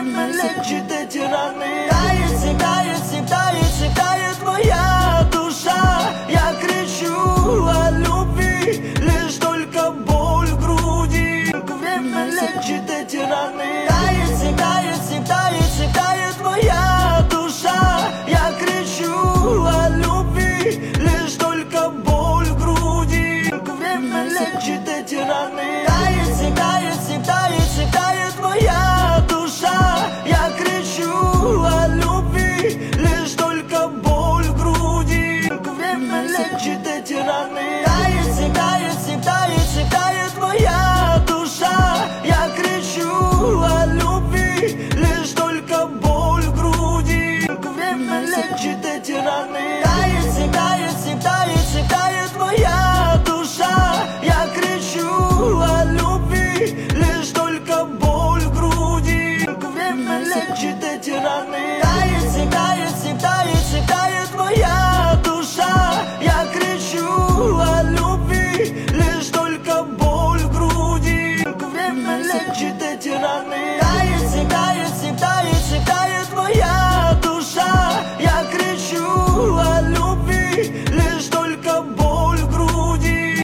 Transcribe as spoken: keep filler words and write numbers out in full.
время лечит эти раны. Тает, секает, секает, секает моя душа. Я кричу о любви, лишь только боль в груди. Время лечит эти раны. Тает, секает, секает, секает моя душа. Я кричу о любви, лишь только боль в груди. Время лечит эти раны. Тает, секает, секает, секает моя душа. Я кричу о любви, лишь только боль в груди. Время лечит эти раны. Тает, секает, секает, секает моя душа. Я кричу о любви, лишь только боль в груди. Время лечит эти раны. Тает, секает, секает, секает моя душа. Я кричу о любви, лишь только боль в груди. Время лечит эти раны.